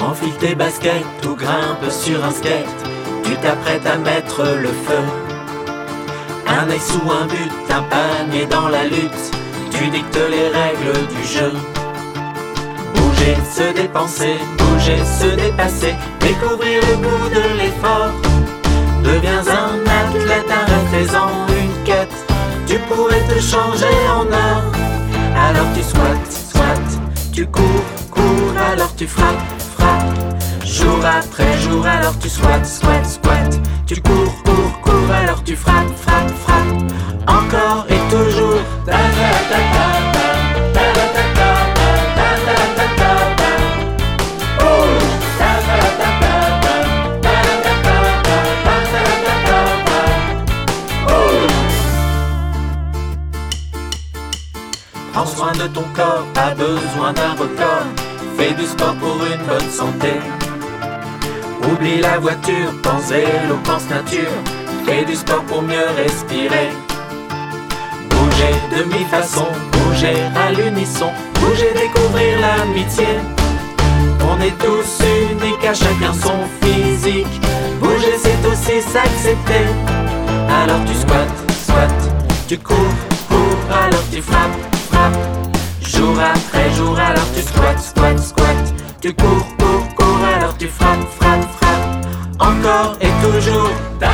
Enfile tes baskets ou grimpe sur un skate. Tu t'apprêtes à mettre le feu. Un œil sous un but, un panier dans la lutte. Tu dictes les règles du jeu. Bouger, se dépenser, bouger, se dépasser. Découvrir le goût de l'effort. Deviens un athlète, un rêve, fais-en une quête. Tu pourrais te changer en or. Alors tu squattes, squattes. Tu cours, cours, alors tu frappes, frappes. Jour après jour, alors tu squattes, squattes, squattes. Tu cours, cours, cours, alors tu frappes, frappes, frappes. Encore et toujours. Prends soin de ton corps, pas besoin d'un record. Fais du sport pour une bonne santé. Oublie la voiture, pense vélo, pense nature. Fais du sport pour mieux respirer. Bouger de mi-façon, bouger à l'unisson. Bouger, découvrir l'amitié. On est tous uniques, à chacun son physique. Bouger, c'est aussi s'accepter. Alors tu squattes, squattes. Tu cours, cours, alors tu frappes, frappes. Jour après jour, alors tu squattes, squattes, squattes. Tu cours, cours, cours, alors tu frappes, frappes, frappes. Encore et toujours.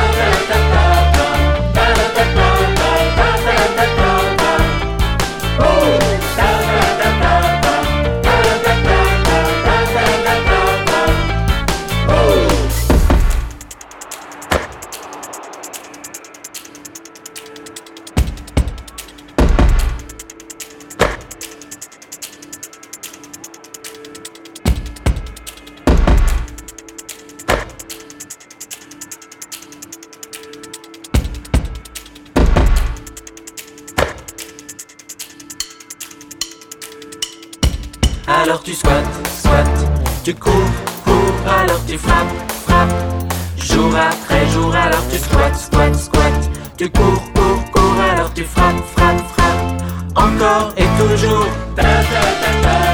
Alors tu squattes, squattes. Tu cours, cours, alors tu frappes, frappes. Jour après jour, alors tu squattes, squattes, squattes. Tu cours, cours, cours, alors tu frappes, frappes, frappes. Encore et toujours.